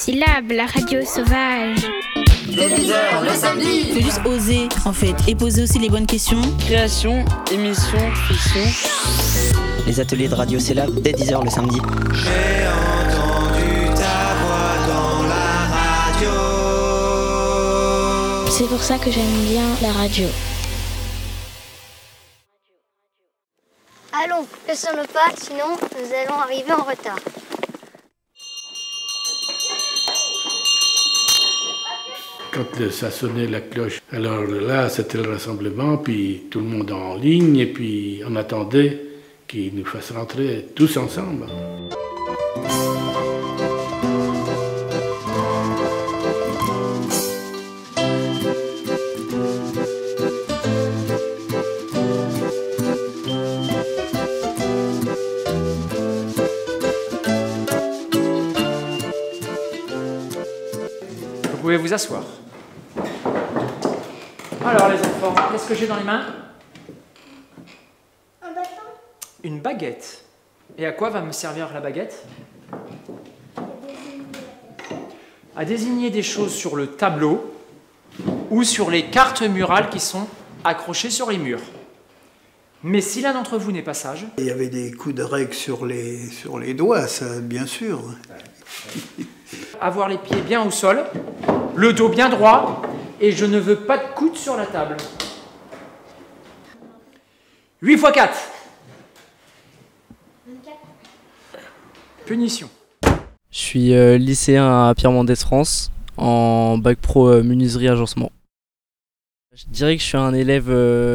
Syllabe, la radio sauvage. Dès 10h le samedi. Faut juste oser en fait et poser aussi les bonnes questions. Création, émission, fiction. Les ateliers de radio Syllabe dès 10h le samedi. J'ai entendu ta voix dans la radio. C'est pour ça que j'aime bien la radio. Allons, laissons-le pas, sinon nous allons arriver en retard. Quand ça sonnait la cloche, alors là c'était le rassemblement, puis tout le monde en ligne, et puis on attendait qu'ils nous fassent rentrer tous ensemble. Vous pouvez vous asseoir. Alors les enfants, qu'est-ce que j'ai dans les mains? Un bâton. Une baguette. Et à quoi va me servir la baguette? À désigner des choses sur le tableau ou sur les cartes murales qui sont accrochées sur les murs. Mais si l'un d'entre vous n'est pas sage... Il y avait des coups de règle sur les doigts, ça, bien sûr. Avoir les pieds bien au sol, le dos bien droit, et je ne veux pas de coude sur la table. 8 x 4. 24. Punition. Je suis lycéen à Pierre-Mendès France, en bac pro menuiserie agencement. Je dirais que je suis un élève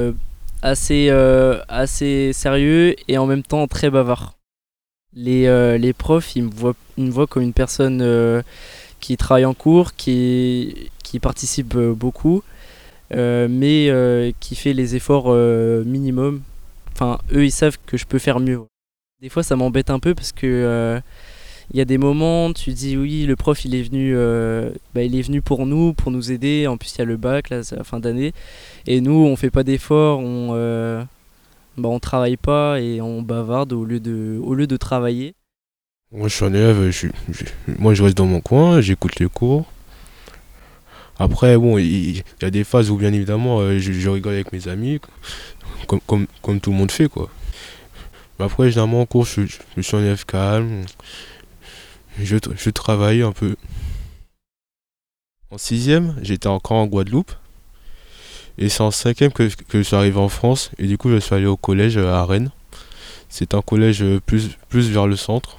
assez sérieux et en même temps très bavard. Les profs, ils me voient comme une personne qui travaille en cours, qui participe beaucoup, mais qui fait les efforts minimum. Enfin, eux, ils savent que je peux faire mieux. Des fois, ça m'embête un peu parce que il y a des moments, tu dis oui, le prof, il est venu pour nous aider. En plus, il y a le bac, là, c'est la fin d'année. Et nous, on fait pas d'efforts, on travaille pas et on bavarde au lieu de travailler. Moi je suis un élève, moi je reste dans mon coin, j'écoute les cours. Après bon, il y a des phases où bien évidemment je rigole avec mes amis, comme tout le monde fait quoi. Mais après généralement en cours je suis un élève calme, je travaille un peu. En 6e, j'étais encore en Guadeloupe. Et c'est en 5e que je suis arrivé en France. Et du coup, je suis allé au collège à Rennes. C'est un collège plus vers le centre.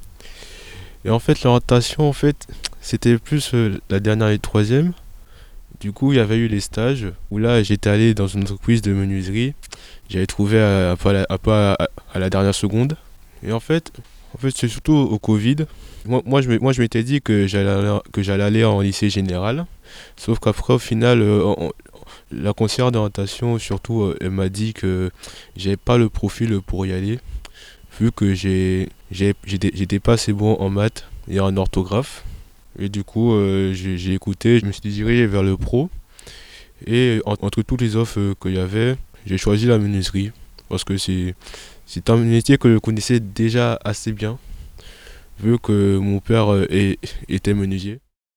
Et en fait, l'orientation, c'était plus la dernière et 3e. Du coup, il y avait eu les stages. Où là, j'étais allé dans une entreprise de menuiserie. J'avais trouvé un peu à la dernière seconde. Et en fait, c'est surtout au Covid. Moi, je m'étais dit que j'allais aller en lycée général. Sauf qu'après, au final... la conseillère d'orientation, surtout, elle m'a dit que j'avais pas le profil pour y aller, vu que j'étais pas assez bon en maths et en orthographe. Et du coup, j'ai écouté, je me suis dirigé vers le pro. Et entre toutes les offres qu'il y avait, j'ai choisi la menuiserie. Parce que c'est un métier que je connaissais déjà assez bien, vu que mon père était menuisier.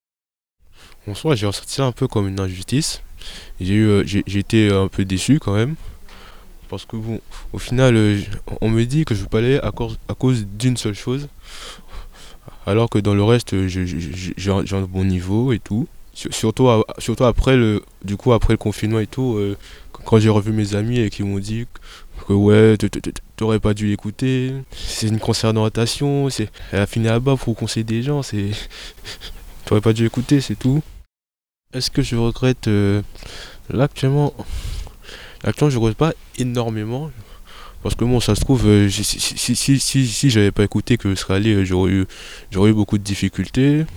En soi, j'ai ressenti ça un peu comme une injustice. J'ai été un peu déçu quand même, parce que bon, au final, on me dit que je peux aller à cause d'une seule chose, alors que dans le reste, j'ai un bon niveau et tout. Surtout après le confinement et tout, quand j'ai revu mes amis et qui m'ont dit que ouais, t'aurais pas dû l'écouter, c'est une conseillère d'orientation, elle a fini là-bas pour conseiller des gens, t'aurais pas dû écouter, c'est tout. Est-ce que je regrette là actuellement je regrette pas énormément, parce que bon, ça se trouve si j'avais pas écouté que je serais allé, j'aurais eu beaucoup de difficultés.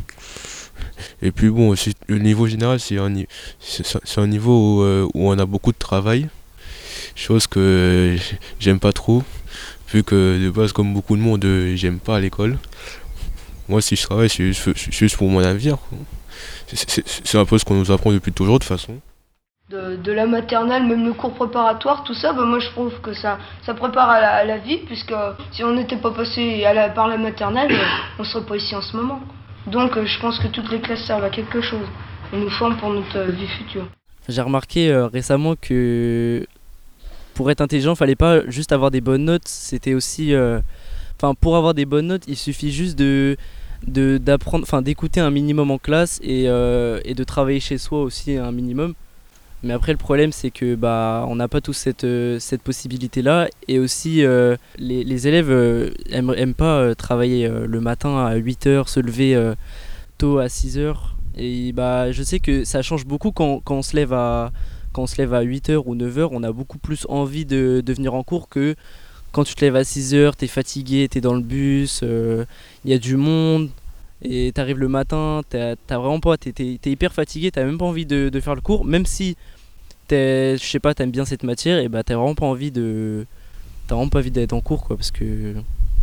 Et puis bon, le niveau général, c'est un niveau où on a beaucoup de travail, chose que j'aime pas trop, vu que de base, comme beaucoup de monde, j'aime pas à l'école. Moi, si je travaille, c'est juste pour mon avenir, quoi. C'est un peu ce qu'on nous apprend depuis toujours de toute façon. De la maternelle, même le cours préparatoire, tout ça, moi je trouve que ça prépare à la vie, puisque si on n'était pas passé par la maternelle, on serait pas ici en ce moment. Donc je pense que toutes les classes servent à quelque chose. On nous forme pour notre vie future. J'ai remarqué récemment que pour être intelligent, il fallait pas juste avoir des bonnes notes. C'était aussi, pour avoir des bonnes notes, il suffit juste d'apprendre, d'écouter un minimum en classe et de travailler chez soi aussi un minimum. Mais après le problème c'est que on n'a pas tous cette possibilité-là, et aussi les élèves aiment pas travailler le matin à 8h, se lever tôt à 6h. Et je sais que ça change beaucoup quand on se lève à 8h ou 9h, on a beaucoup plus envie de venir en cours que quand tu te lèves à 6h, t'es fatigué, t'es dans le bus, il y a du monde, et t'arrives le matin, t'as vraiment pas, t'es hyper fatigué, t'as même pas envie de faire le cours, même si t'aimes bien cette matière, et t'as vraiment pas envie d'être en cours, quoi, parce que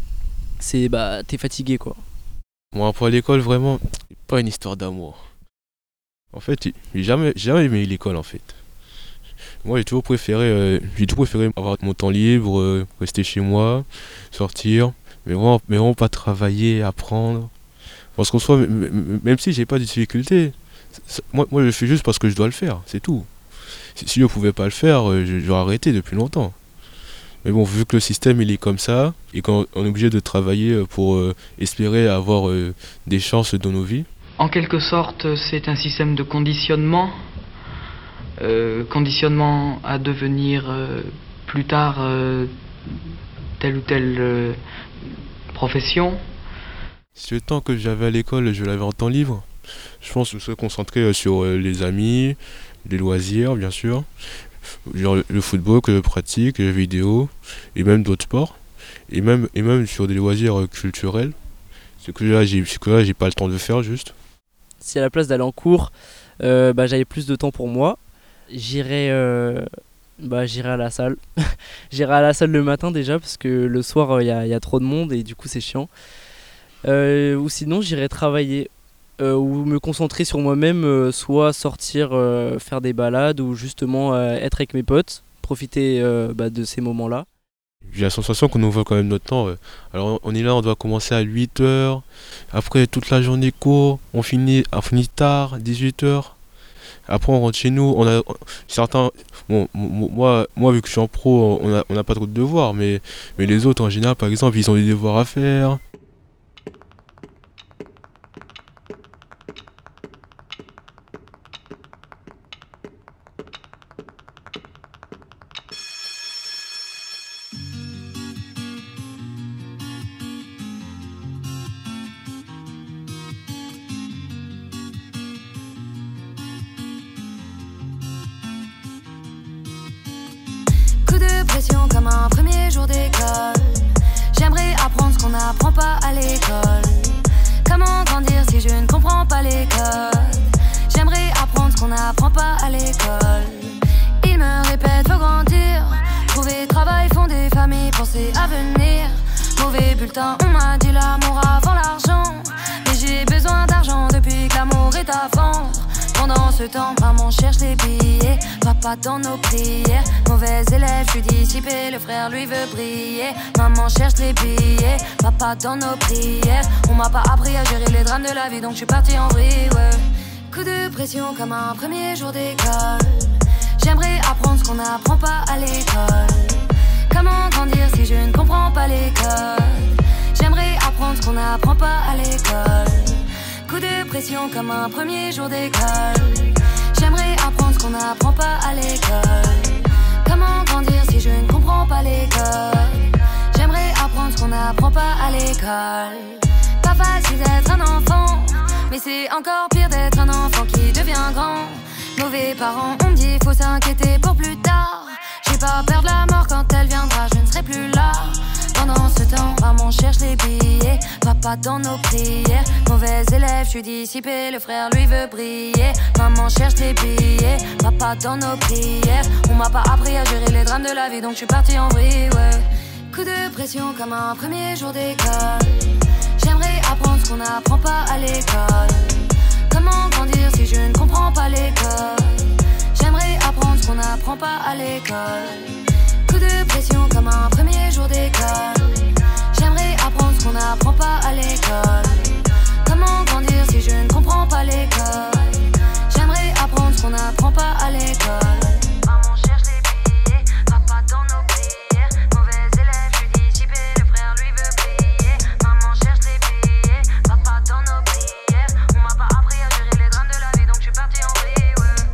t'es fatigué, quoi. Moi, pour l'école, vraiment, pas une histoire d'amour. En fait, j'ai jamais aimé l'école, en fait. Moi, j'ai toujours préféré avoir mon temps libre, rester chez moi, sortir, mais vraiment pas travailler, apprendre. Parce qu'en soi, même si j'ai pas de difficultés, moi je le fais juste parce que je dois le faire, c'est tout. Si je pouvais pas le faire, j'aurais arrêté depuis longtemps. Mais bon, vu que le système il est comme ça, et qu'on est obligé de travailler pour espérer avoir des chances dans nos vies. En quelque sorte, c'est un système de conditionnement. Conditionnement à devenir plus tard telle ou telle profession. Si le temps que j'avais à l'école, je l'avais en temps libre, je pense que je serais concentré sur les amis, les loisirs bien sûr, genre le football que je pratique, les vidéos, et même d'autres sports, et même sur des loisirs culturels, ce que là j'ai pas le temps de faire juste. Si à la place d'aller en cours, j'avais plus de temps pour moi, j'irai à la salle. J'irai à la salle le matin déjà, parce que le soir il y a trop de monde et du coup c'est chiant. Ou sinon j'irai travailler, ou me concentrer sur moi-même, soit sortir, faire des balades, ou justement être avec mes potes, profiter de ces moments-là. J'ai la sensation qu'on nous vole quand même notre temps. Alors on est là, on doit commencer à 8h, après toute la journée court, on finit tard, 18h. Après on rentre chez nous, on a certains, moi vu que je suis en pro, on n'a pas trop de devoirs, mais les autres en général par exemple ils ont des devoirs à faire. Comme un premier jour d'école, j'aimerais apprendre ce qu'on n'apprend pas à l'école. Comment grandir si je ne comprends pas les codes? J'aimerais apprendre ce qu'on n'apprend pas à l'école. Ils me répètent faut grandir, trouver travail, fonder famille, penser à venir. Mauvais bulletin, on m'a dit l'amour avant l'argent, mais j'ai besoin d'argent depuis que l'amour est à vendre. Pendant ce temps, maman cherche les billets, papa dans nos prières. Mauvais élève, je suis dissipé, le frère lui veut briller. Maman cherche les billets, papa dans nos prières. On m'a pas appris à gérer les drames de la vie, donc je suis parti en vrille, ouais. Coup de pression comme un premier jour d'école. J'aimerais apprendre ce qu'on n'apprend pas à l'école. Comment grandir si je ne comprends pas les codes? J'aimerais apprendre ce qu'on n'apprend pas à l'école. Coup de pression comme un premier jour d'école. J'aimerais apprendre ce qu'on n'apprend pas à l'école. Comment grandir si je ne comprends pas les codes? J'aimerais apprendre ce qu'on n'apprend pas à l'école. Pas facile d'être un enfant, mais c'est encore pire d'être un enfant qui devient grand. Mauvais parents, on me dit faut s'inquiéter pour plus tard. J'ai pas peur de la mort quand elle viendra, je ne serai plus là. Pendant ce temps, maman cherche les billets, papa dans nos prières. Mauvais élève, je suis dissipé, le frère lui veut briller. Maman cherche les billets, papa dans nos prières. On m'a pas appris à gérer les drames de la vie, donc je suis parti en vrille, ouais. Coup de pression comme un premier jour d'école. J'aimerais apprendre ce qu'on n'apprend pas à l'école. Comment grandir si je ne comprends pas les codes? J'aimerais apprendre ce qu'on n'apprend pas à l'école. Coup de pression comme un premier jour d'école. J'aimerais apprendre ce qu'on n'apprend pas à l'école. Comment grandir à l'école. J'aimerais apprendre ce qu'on n'apprend pas à l'école. Maman cherche les billets, papa dans nos prières. Mauvais élève, je suis dissipé, le frère lui veut prier. Maman cherche les billets, papa dans nos prières. On m'a pas appris à gérer les drames de la vie, donc je suis parti en vrille,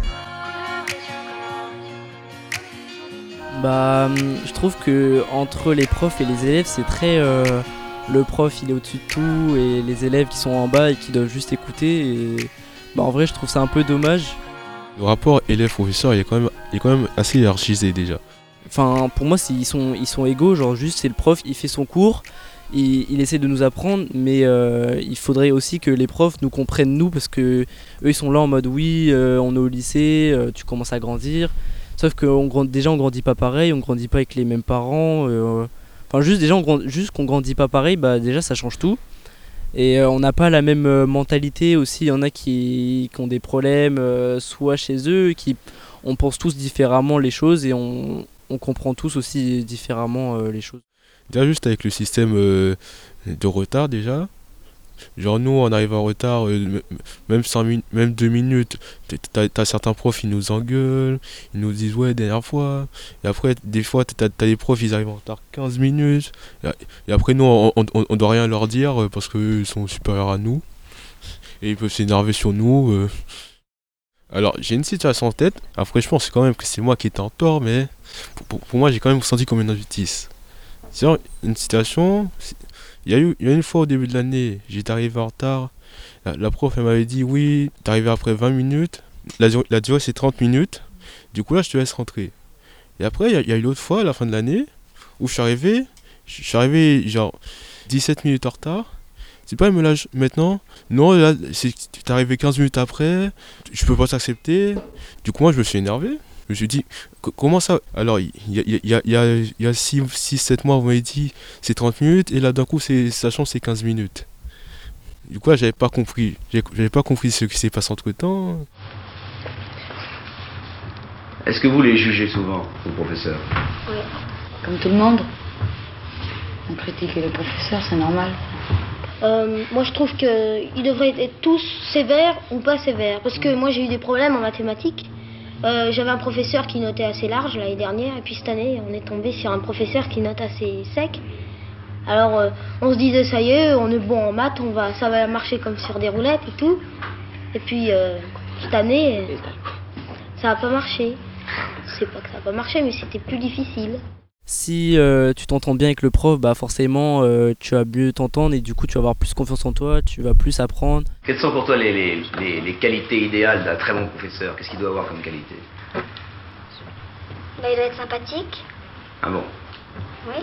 ouais. Bah, je trouve que entre les profs et les élèves, c'est très... le prof, il est au-dessus de tout, et les élèves qui sont en bas et qui doivent juste écouter. Et bah, en vrai, je trouve ça un peu dommage. Le rapport élève-professeur, il est quand même assez hiérarchisé déjà. Enfin, pour moi, ils sont égaux, genre juste c'est le prof, il fait son cours, il essaie de nous apprendre, mais il faudrait aussi que les profs nous comprennent nous, parce que eux ils sont là en mode oui, on est au lycée, tu commences à grandir, sauf qu'on grandit pas pareil, on grandit pas avec les mêmes parents, enfin juste qu'on grandit pas pareil, bah déjà ça change tout. Et on n'a pas la même mentalité aussi, il y en a qui ont des problèmes soit chez eux, on pense tous différemment les choses et on comprend tous aussi différemment les choses. Déjà juste avec le système de retard déjà, genre nous on arrive en retard, même 2 minutes, t'as certains profs ils nous engueulent, ils nous disent ouais dernière fois, et après des fois t'as des profs ils arrivent en retard 15 minutes, et après nous on doit rien leur dire parce qu'ils sont supérieurs à nous, et ils peuvent s'énerver sur nous. Alors j'ai une situation en tête, après je pense quand même que c'est moi qui étais en tort, mais pour moi j'ai quand même senti comme une injustice. C'est une situation, il y a une fois au début de l'année, j'étais arrivé en retard, la prof elle m'avait dit oui, t'es arrivé après 20 minutes, la durée c'est 30 minutes, du coup là je te laisse rentrer. Et après il y a eu l'autre fois à la fin de l'année, où je suis arrivé genre 17 minutes en retard, c'est pas elle me lâche maintenant, non là t'es arrivé 15 minutes après, je peux pas t'accepter, du coup moi je me suis énervé. Je me suis dit, comment ça? Alors, il y a 6-7 mois, vous m'avez dit, c'est 30 minutes, et là, d'un coup, ça change, c'est 15 minutes. Du coup, là, j'avais pas compris ce qui s'est passé entre-temps. Est-ce que vous les jugez souvent, vos professeurs? Oui. Comme tout le monde. On critique les professeurs, c'est normal. Moi, je trouve qu'ils devraient être tous sévères ou pas sévères. Parce que moi, j'ai eu des problèmes en mathématiques. J'avais un professeur qui notait assez large l'année dernière, et puis cette année on est tombé sur un professeur qui note assez sec. Alors on se disait ça y est, on est bon en maths, ça va marcher comme sur des roulettes et tout. Et puis cette année ça n'a pas marché. C'est pas que ça n'a pas marché, mais c'était plus difficile. Si tu t'entends bien avec le prof, bah forcément tu vas mieux t'entendre et du coup tu vas avoir plus confiance en toi, tu vas plus apprendre. Quelles sont pour toi les qualités idéales d'un très bon professeur? Qu'est-ce qu'il doit avoir comme qualité? Bah, il doit être sympathique. Ah bon? Oui.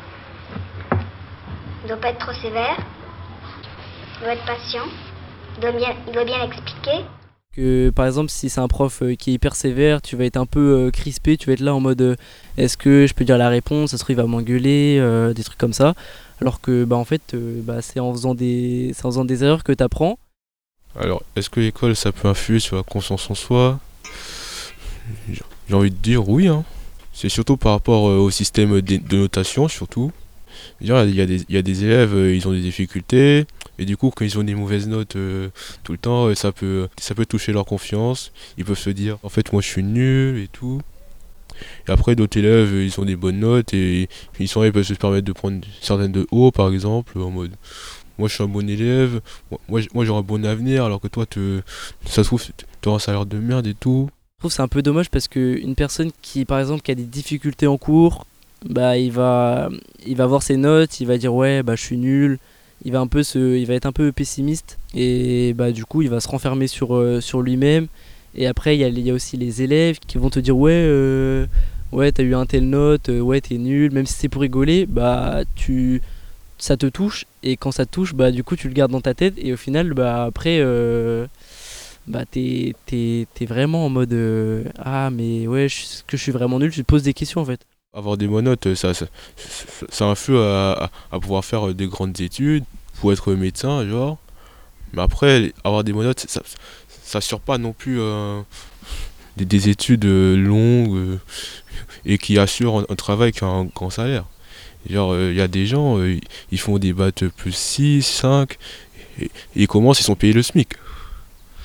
Il doit pas être trop sévère. Il doit être patient. Il doit bien expliquer. Que par exemple si c'est un prof qui est hyper sévère, tu vas être un peu crispé, tu vas être là en mode est-ce que je peux dire la réponse, ça se trouve il va m'engueuler, des trucs comme ça, alors que bah en fait c'est en faisant des erreurs que tu apprends. Alors est-ce que l'école ça peut influer sur la confiance en soi? J'ai envie de dire oui, hein. C'est surtout par rapport au système de notation surtout. Il y a des élèves, ils ont des difficultés, et du coup quand ils ont des mauvaises notes tout le temps, ça peut toucher leur confiance. Ils peuvent se dire en fait moi je suis nul et tout. Et après d'autres élèves ils ont des bonnes notes et ils peuvent se permettre de prendre certaines de haut par exemple, en mode moi je suis un bon élève, moi j'aurai un bon avenir, alors que toi ça se trouve tu auras un salaire de merde et tout. Je trouve que c'est un peu dommage parce qu'une personne qui par exemple qui a des difficultés en cours, bah il va voir ses notes, il va dire ouais bah je suis nul, il va être un peu pessimiste et bah du coup il va se renfermer sur lui-même. Et après il y a aussi les élèves qui vont te dire ouais t'as eu un tel note, ouais t'es nul, même si c'est pour rigoler, bah ça te touche, et quand ça te touche bah du coup tu le gardes dans ta tête, et au final bah après bah t'es vraiment en mode ah mais ouais que je suis vraiment nul, tu te poses des questions en fait. Avoir des bonnes notes, ça influe à pouvoir faire des grandes études, pour être médecin, genre. Mais après, avoir des bonnes notes, ça assure pas non plus des études longues et qui assurent un travail qui a un grand salaire. Genre, il y a des gens, ils font des bacs plus 6, 5, et ils commencent, ils sont payés le SMIC.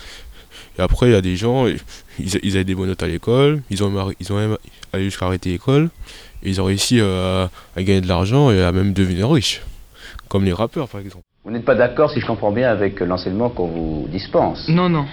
Et après, il y a des gens, ils avaient des bonnes notes à l'école, ils ont même allé jusqu'à arrêter l'école, et ils ont réussi à gagner de l'argent et à même devenir riches, comme les rappeurs par exemple. Vous n'êtes pas d'accord, si je comprends bien, avec l'enseignement qu'on vous dispense? Non, non.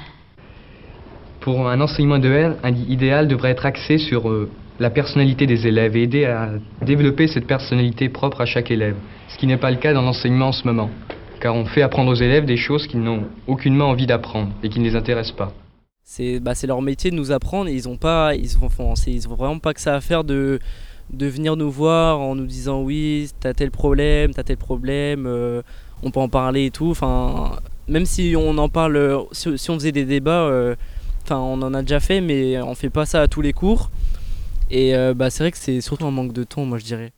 Pour un enseignement idéal devrait être axé sur la personnalité des élèves et aider à développer cette personnalité propre à chaque élève, ce qui n'est pas le cas dans l'enseignement en ce moment, car on fait apprendre aux élèves des choses qu'ils n'ont aucunement envie d'apprendre et qui ne les intéressent pas. C'est leur métier de nous apprendre et ils ont vraiment pas que ça à faire de venir nous voir en nous disant oui, t'as tel problème, on peut en parler et tout. Enfin, même si on en parle, si on faisait des débats, on en a déjà fait, mais on fait pas ça à tous les cours. Et c'est vrai que c'est surtout un manque de temps, moi je dirais.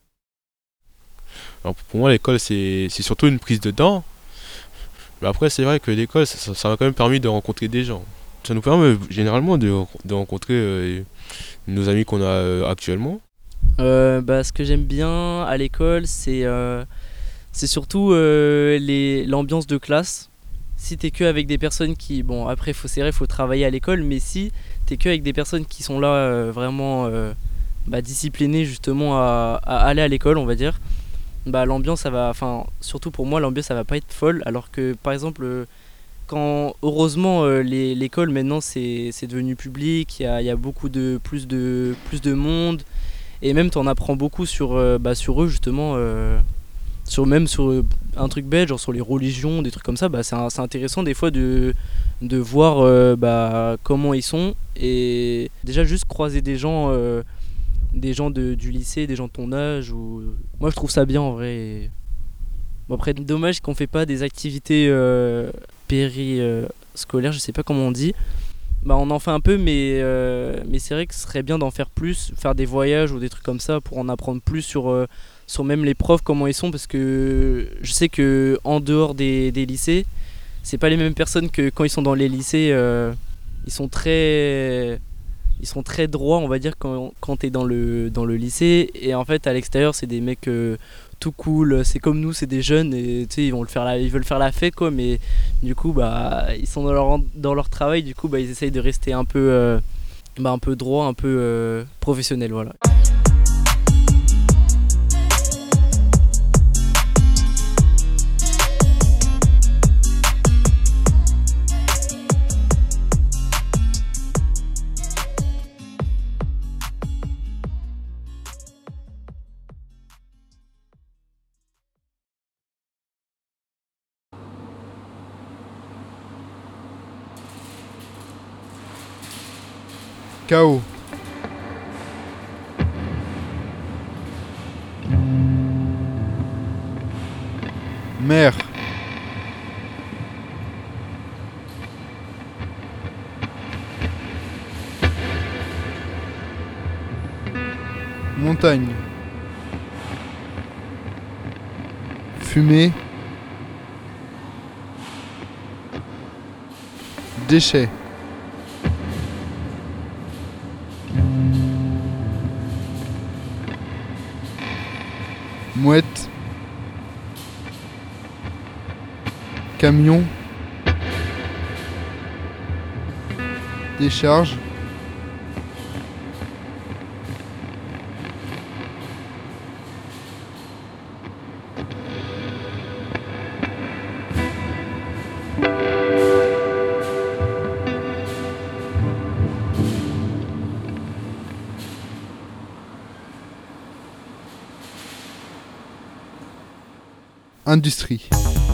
Alors pour moi, l'école c'est surtout une prise de dents. Mais après, c'est vrai que l'école, ça m'a quand même permis de rencontrer des gens. Ça nous permet généralement de rencontrer nos amis qu'on a actuellement. Ce que j'aime bien à l'école, c'est surtout l'ambiance de classe. Si t'es que avec des personnes qui... Bon, après, c'est vrai, il faut travailler à l'école, mais si t'es que avec des personnes qui sont là vraiment disciplinées justement à aller à l'école, on va dire, l'ambiance, ça va... Enfin, surtout pour moi, l'ambiance, ça va pas être folle, alors que, par exemple, quand, heureusement, l'école, maintenant, c'est devenu public, il y a beaucoup plus de monde, et même, t'en apprends beaucoup sur eux, justement... sur un truc bête, genre sur les religions, des trucs comme ça, c'est intéressant des fois de voir comment ils sont, et déjà juste croiser des gens du lycée, des gens de ton âge, moi je trouve ça bien en vrai. Et... Bon, après, dommage qu'on fait pas des activités périscolaires, je sais pas comment on dit. On en fait un peu, mais c'est vrai que ce serait bien d'en faire plus, faire des voyages ou des trucs comme ça pour en apprendre plus sur même les profs, comment ils sont, parce que je sais que en dehors des lycées, c'est pas les mêmes personnes que quand ils sont dans les lycées. Ils sont très droits, on va dire, quand t'es dans le lycée, et en fait à l'extérieur c'est des mecs tout cool, c'est comme nous, c'est des jeunes, et tu sais, ils veulent faire la fête quoi, mais du coup ils sont dans leur travail, du coup ils essayent de rester un peu droit, un peu professionnel, voilà. Chaos. Mer. Montagne. Fumée. Déchets. Mouette. Camion. Décharge. Industrie.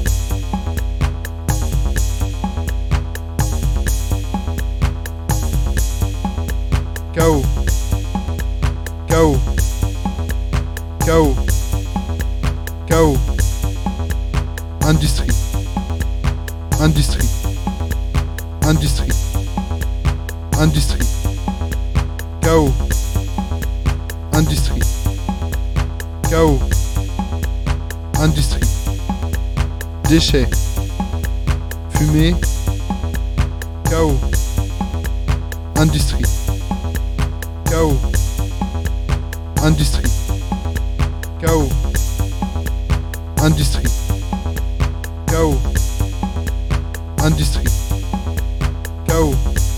Chaos. Chaos. Chaos. Chaos. Industrie. Industrie. Industrie. Industrie. Chaos. Industrie. Chaos. Industrie. Déchets. Fumée. Chaos. Industrie. Chaos. Industrie. Chaos. Industrie. Chaos. Industrie. Chaos.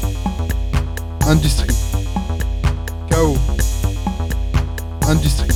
Industrie. Chaos. Industrie.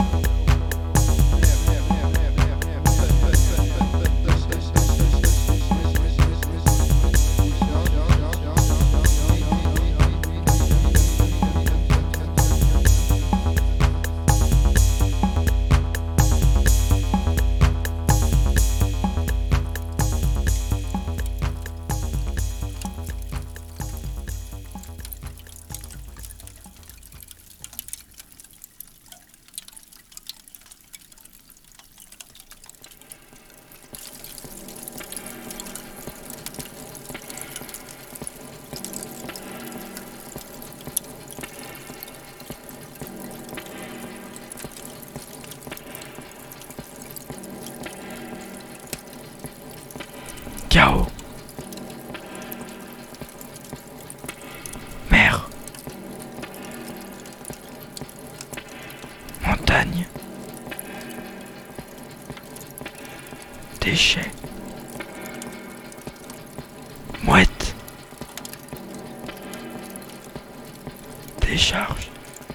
Chaos. Mer. Montagne. Déchets. Mouette. Décharge.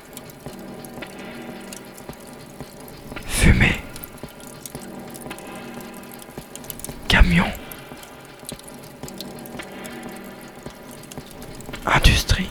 Fumée. Camion. Industrie.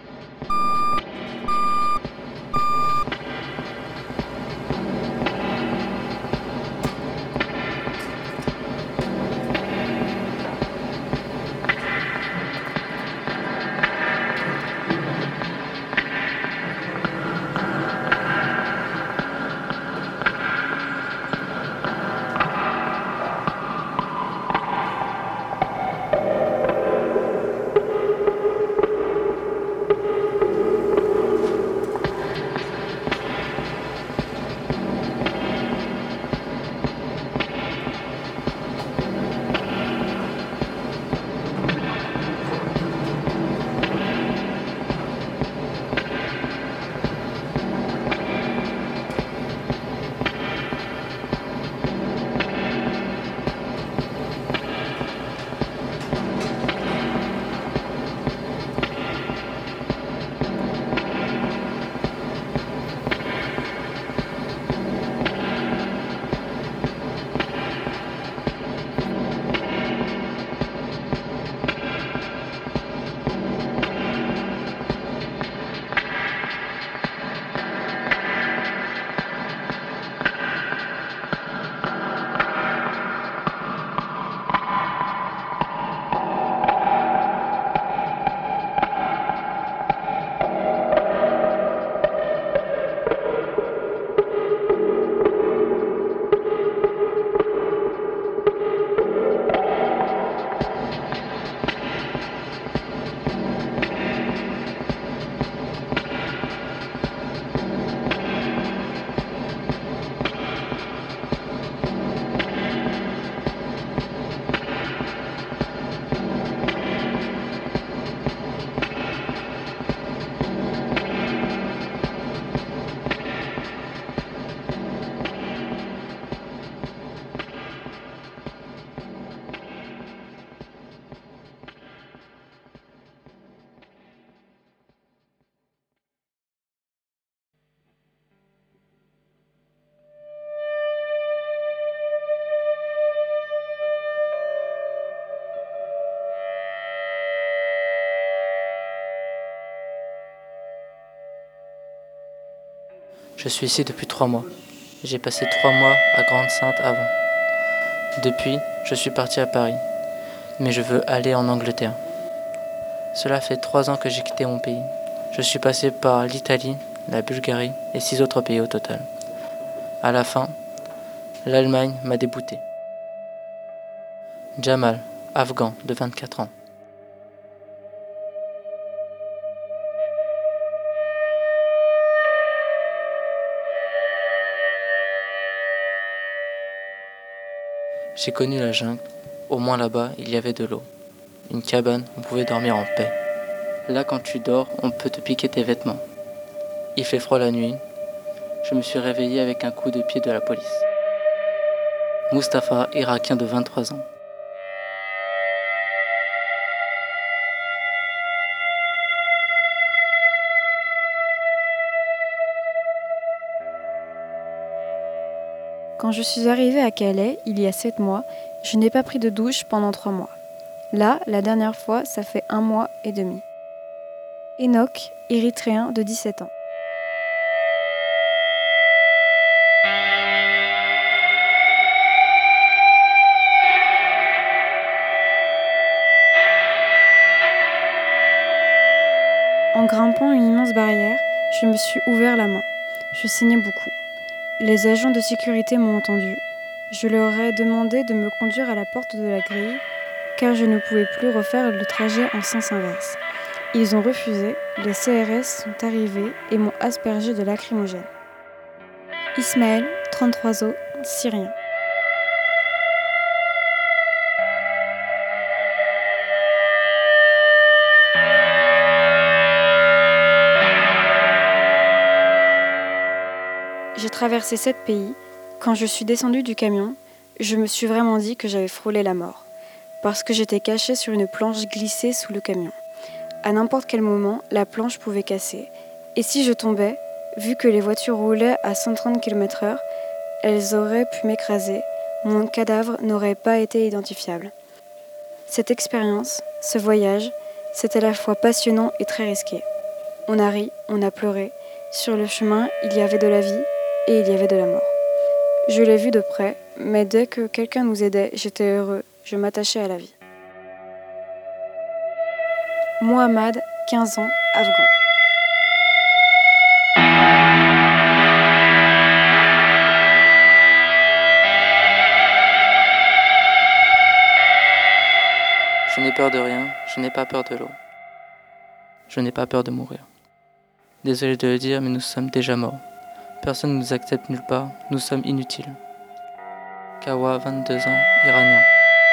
Je suis ici depuis 3 mois. J'ai passé 3 mois à Grande-Sainte avant. Depuis, je suis parti à Paris, mais je veux aller en Angleterre. Cela fait 3 ans que j'ai quitté mon pays. Je suis passé par l'Italie, la Bulgarie et 6 autres pays au total. À la fin, l'Allemagne m'a débouté. Jamal, afghan de 24 ans. J'ai connu la jungle. Au moins là-bas, il y avait de l'eau. Une cabane, on pouvait dormir en paix. Là, quand tu dors, on peut te piquer tes vêtements. Il fait froid la nuit. Je me suis réveillé avec un coup de pied de la police. Mustapha, irakien de 23 ans. Quand je suis arrivée à Calais, il y a 7 mois, je n'ai pas pris de douche pendant 3 mois. Là, la dernière fois, ça fait 1 mois et demi. Enoch, érythréen de 17 ans. En grimpant une immense barrière, je me suis ouvert la main. Je saignais beaucoup. Les agents de sécurité m'ont entendu. Je leur ai demandé de me conduire à la porte de la grille, car je ne pouvais plus refaire le trajet en sens inverse. Ils ont refusé, les CRS sont arrivés et m'ont aspergé de lacrymogène. Ismaël, 33 ans, Syrien. J'ai traversé 7 pays. Quand je suis descendue du camion, je me suis vraiment dit que j'avais frôlé la mort, parce que j'étais cachée sur une planche glissée sous le camion. À n'importe quel moment, la planche pouvait casser. Et si je tombais, vu que les voitures roulaient à 130 km/h, elles auraient pu m'écraser. Mon cadavre n'aurait pas été identifiable. Cette expérience, ce voyage, c'est à la fois passionnant et très risqué. On a ri, on a pleuré. Sur le chemin, il y avait de la vie et il y avait de la mort. Je l'ai vu de près, mais dès que quelqu'un nous aidait, j'étais heureux, je m'attachais à la vie. Mohamed, 15 ans, afghan. Je n'ai peur de rien, je n'ai pas peur de l'eau. Je n'ai pas peur de mourir. Désolé de le dire, mais nous sommes déjà morts. Personne ne nous accepte nulle part, nous sommes inutiles. Kawa, 22 ans, iranien.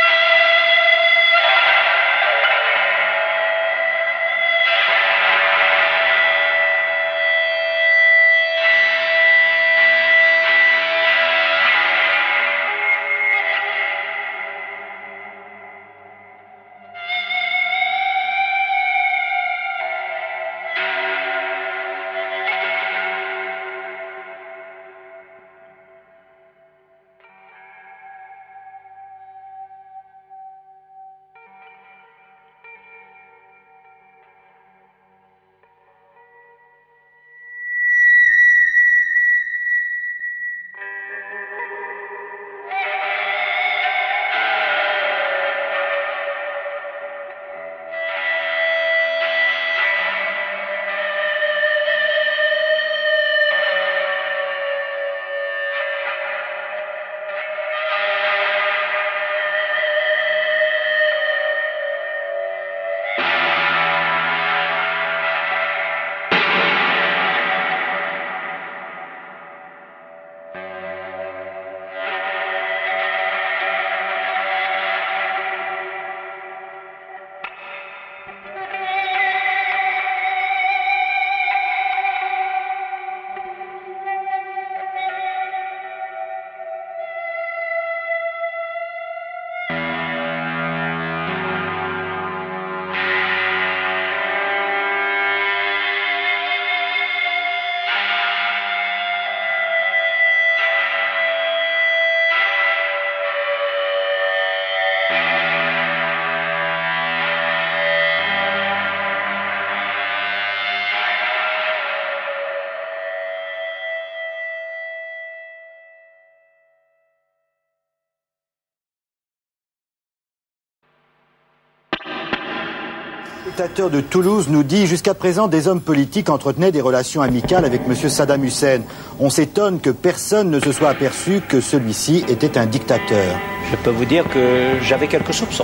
Le dictateur de Toulouse nous dit jusqu'à présent des hommes politiques entretenaient des relations amicales avec M. Saddam Hussein. On s'étonne que personne ne se soit aperçu que celui-ci était un dictateur. Je peux vous dire que j'avais quelques soupçons.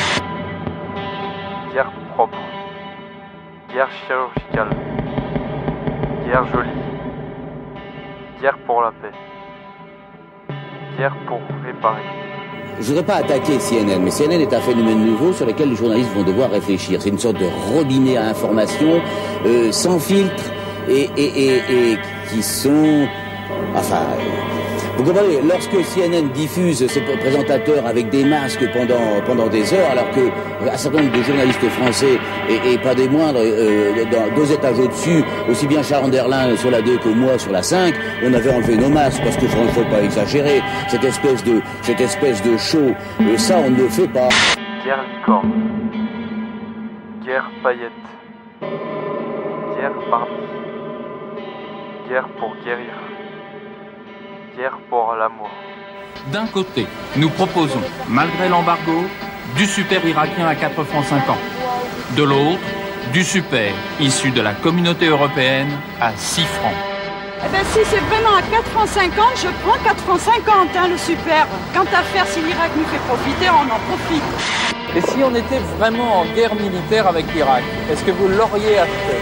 Guerre propre. Guerre chirurgicale. Guerre jolie. Guerre pour la paix. Guerre pour réparer. Je ne voudrais pas attaquer CNN, mais CNN est un phénomène nouveau sur lequel les journalistes vont devoir réfléchir. C'est une sorte de robinet à information, sans filtre, et qui sont... Enfin, Vous comprenez, lorsque CNN diffuse ses présentateurs avec des masques pendant des heures, alors que un certain nombre de journalistes français, et pas des moindres, dans 2 étages au-dessus, aussi bien Charles Anderlin sur la 2 que moi sur la 5, on avait enlevé nos masques, parce que il ne faut pas exagérer, cette espèce de show, ça on ne le fait pas. Guerre licorne. Guerre paillette. Guerre Barbie. Guerre pour guérir. Guerre pour l'amour. D'un côté, nous proposons, malgré l'embargo, du super irakien à 4 francs 50. De l'autre, du super issu de la communauté européenne à 6 francs. Eh bien, si c'est vraiment à 4 francs 50, je prends 4 francs 50, hein, le super. Quant à faire, si l'Irak nous fait profiter, on en profite. Et si on était vraiment en guerre militaire avec l'Irak, est-ce que vous l'auriez acheté?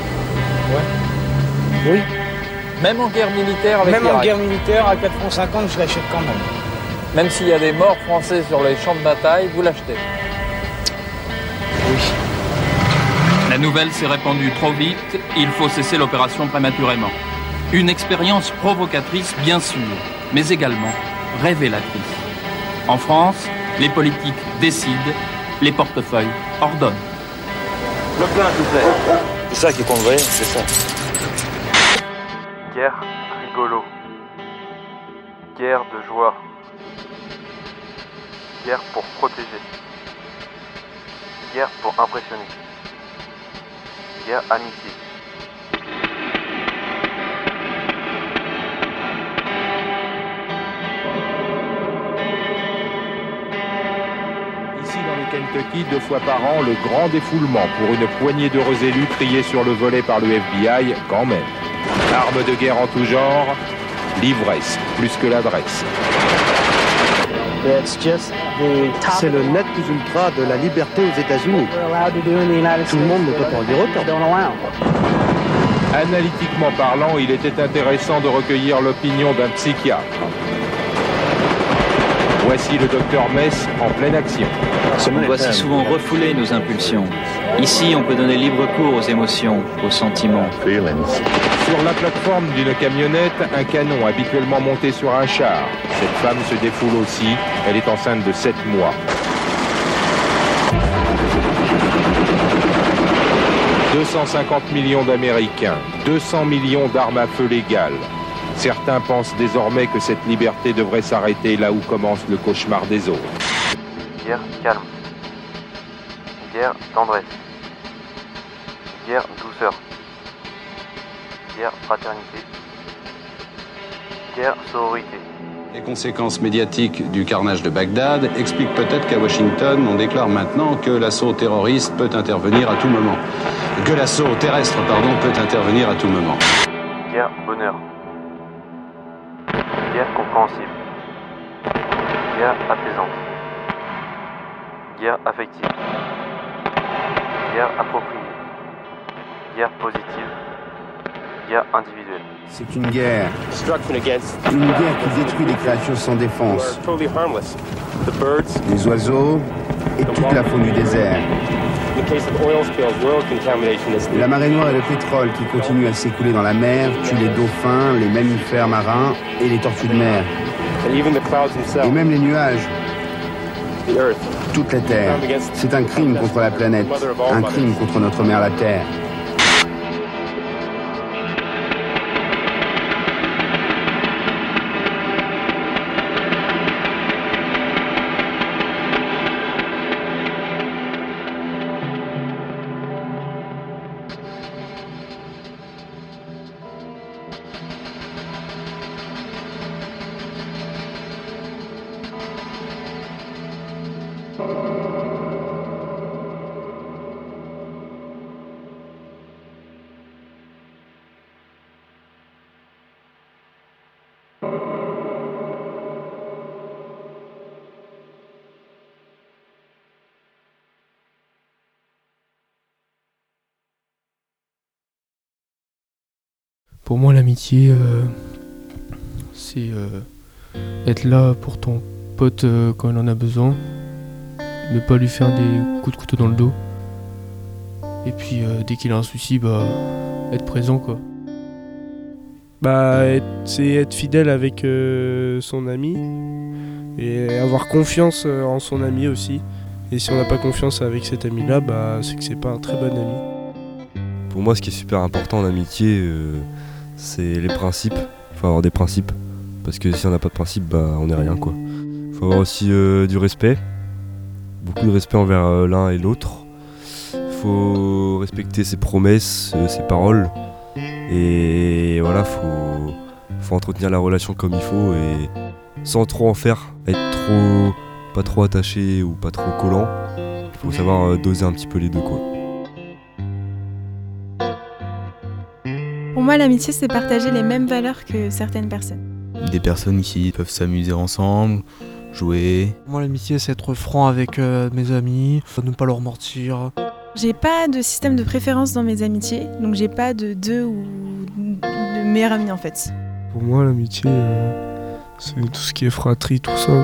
Ouais. Oui. Même en guerre militaire avec l'Irak? Même en guerre militaire, à 4 francs 50, je l'achète quand même. Même s'il y a des morts français sur les champs de bataille, vous l'achetez? Oui. La nouvelle s'est répandue trop vite, il faut cesser l'opération prématurément. Une expérience provocatrice, bien sûr, mais également révélatrice. En France, les politiques décident, les portefeuilles ordonnent. Le plein, s'il vous plaît. C'est ça qui compte, vous voyez, c'est ça. Guerre rigolo. Guerre de joie. Guerre pour protéger. Guerre pour impressionner. Guerre amitié. Ici dans le Kentucky, 2 fois par an, le grand défoulement pour une poignée d'heureux élus triés sur le volet par le FBI, quand même. Armes de guerre en tout genre, l'ivresse plus que l'adresse. C'est le net plus ultra de la liberté aux États-Unis. Tout le monde ne peut pas en dire autant. Analytiquement parlant, il était intéressant de recueillir l'opinion d'un psychiatre. Voici le docteur Mess en pleine action. On doit si souvent refouler nos impulsions. Ici, on peut donner libre cours aux émotions, aux sentiments. Sur la plateforme d'une camionnette, un canon habituellement monté sur un char. Cette femme se défoule aussi. Elle est enceinte de 7 mois. « 250 millions d'Américains, 200 millions d'armes à feu légales. Certains pensent désormais que cette liberté devrait s'arrêter là où commence le cauchemar des autres. » Guerre calme. Guerre tendresse. Guerre douceur. Guerre fraternité. Guerre sororité. Les conséquences médiatiques du carnage de Bagdad expliquent peut-être qu'à Washington, on déclare maintenant que l'assaut terroriste peut intervenir à tout moment. Que l'assaut terrestre, peut intervenir à tout moment. Guerre bonheur. Guerre compréhensible. Guerre apaisante. Guerre affective. Guerre appropriée. Guerre positive. Guerre individuelle. C'est une guerre. Une guerre qui détruit les créatures sans défense. Les oiseaux et toute la faune du désert. La marée noire et le pétrole qui continuent à s'écouler dans la mer tuent les dauphins, les mammifères marins et les tortues de mer. Et même les nuages. Toute la Terre. C'est un crime contre la planète. Un crime contre notre mère la Terre. Pour moi, l'amitié, c'est être là pour ton pote quand il en a besoin, ne pas lui faire des coups de couteau dans le dos, et puis dès qu'il a un souci, être présent, quoi. C'est être fidèle avec son ami et avoir confiance en son ami aussi. Et si on n'a pas confiance avec cet ami-là, c'est que c'est pas un très bon ami. Pour moi, ce qui est super important en amitié, c'est les principes. Il faut avoir des principes. Parce que si on n'a pas de principes, on n'est rien, quoi. Il faut avoir aussi du respect. Beaucoup de respect envers l'un et l'autre. Il faut respecter ses promesses, ses paroles. Et voilà, faut entretenir la relation comme il faut et sans trop en faire, pas trop attaché ou pas trop collant. Il faut savoir doser un petit peu les deux, quoi. Pour moi, l'amitié, c'est partager les mêmes valeurs que certaines personnes. Des personnes qui peuvent s'amuser ensemble, jouer. Moi, l'amitié, c'est être franc avec mes amis, ne pas leur mentir. J'ai pas de système de préférence dans mes amitiés, donc j'ai pas de deux ou de meilleurs amis en fait. Pour moi, l'amitié, c'est tout ce qui est fratrie, tout ça.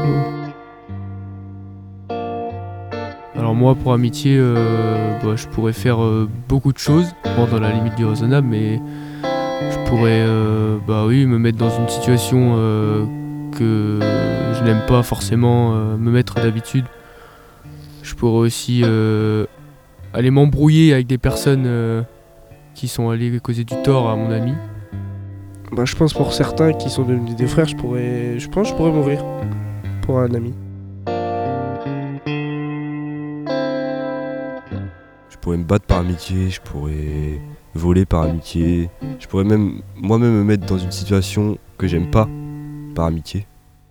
Alors moi, pour amitié, je pourrais faire beaucoup de choses, dans la limite du raisonnable, mais je pourrais me mettre dans une situation que je n'aime pas forcément me mettre d'habitude. Je pourrais aussi aller m'embrouiller avec des personnes qui sont allées causer du tort à mon ami. Je pense pour certains qui sont devenus des frères, je pense que je pourrais mourir pour un ami. Je pourrais me battre par amitié, je pourrais voler par amitié, je pourrais même moi-même me mettre dans une situation que j'aime pas par amitié.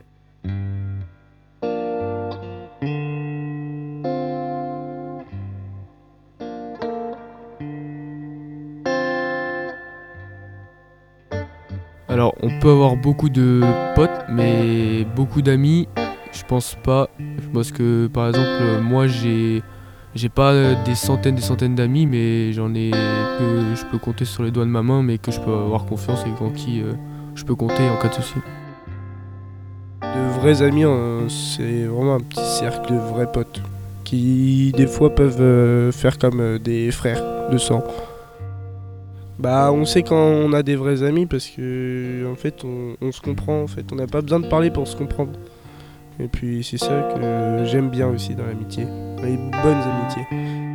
Alors, on peut avoir beaucoup de potes, mais beaucoup d'amis, je pense pas. Parce que, par exemple, moi, j'ai pas des centaines d'amis, mais j'en ai que je peux compter sur les doigts de ma main, mais que je peux avoir confiance et en qui je peux compter en cas de souci. De vrais amis, c'est vraiment un petit cercle de vrais potes qui, des fois, peuvent faire comme des frères de sang. On sait quand on a des vrais amis parce que en fait on se comprend, en fait on n'a pas besoin de parler pour se comprendre. Et puis c'est ça que j'aime bien aussi dans l'amitié, dans les bonnes amitiés.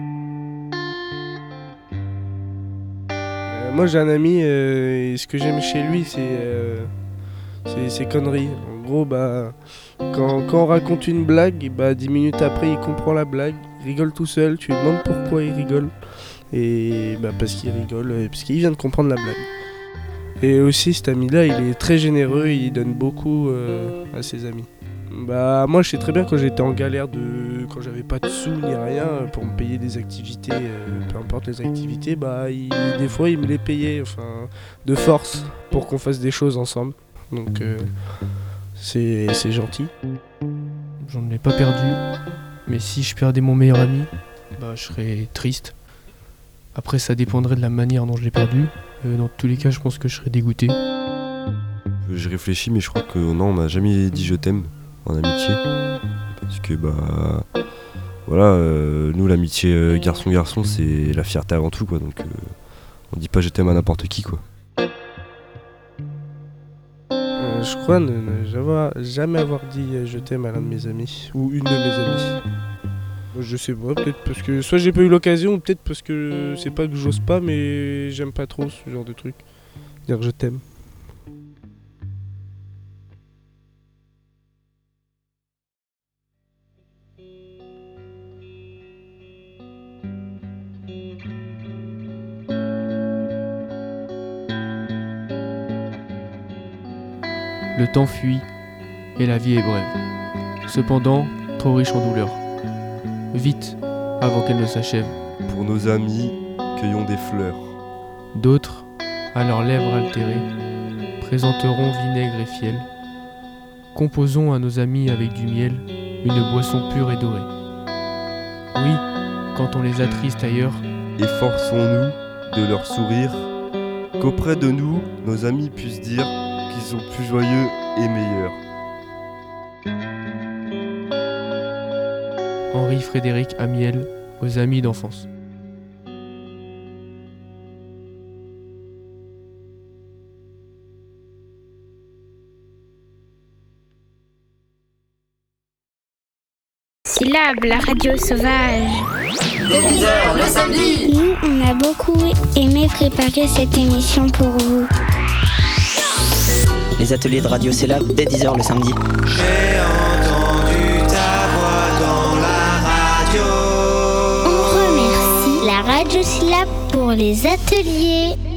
Moi j'ai un ami et ce que j'aime chez lui c'est ses conneries. En gros quand on raconte une blague, 10 minutes après il comprend la blague, il rigole tout seul, tu lui demandes pourquoi il rigole. Et parce qu'il rigole, parce qu'il vient de comprendre la blague. Et aussi cet ami-là, il est très généreux, il donne beaucoup à ses amis. Moi je sais très bien quand j'étais en galère, quand j'avais pas de sous ni rien pour me payer des activités, peu importe les activités, des fois il me les payait, de force, pour qu'on fasse des choses ensemble. Donc c'est gentil. J'en ai pas perdu, mais si je perdais mon meilleur ami, je serais triste. Après, ça dépendrait de la manière dont je l'ai perdu. Dans tous les cas, je pense que je serais dégoûté. Je réfléchis, mais je crois que non, on m'a jamais dit je t'aime en amitié. Parce que nous l'amitié garçon-garçon, c'est la fierté avant tout, quoi. Donc on dit pas je t'aime à n'importe qui, quoi. Je crois ne jamais avoir dit je t'aime à l'un de mes amis ou une de mes amies. Je sais pas, peut-être parce que soit j'ai pas eu l'occasion, ou peut-être parce que c'est pas que j'ose pas, mais j'aime pas trop ce genre de truc. Dire je t'aime. Le temps fuit et la vie est brève. Cependant, trop riche en douleurs. Vite, avant qu'elle ne s'achève. Pour nos amis, cueillons des fleurs. D'autres, à leurs lèvres altérées, présenteront vinaigre et fiel. Composons à nos amis avec du miel une boisson pure et dorée. Oui, quand on les attriste ailleurs, efforçons-nous de leur sourire, qu'auprès de nous, nos amis puissent dire qu'ils sont plus joyeux et meilleurs. Henri-Frédéric Amiel, aux amis d'enfance. Syllab, la radio sauvage. Dès 10h le samedi. Nous, on a beaucoup aimé préparer cette émission pour vous. Les ateliers de Radio Syllab dès 10h le samedi. J'ai entendu ta voix dans la radio. On remercie la Radio Syllab pour les ateliers.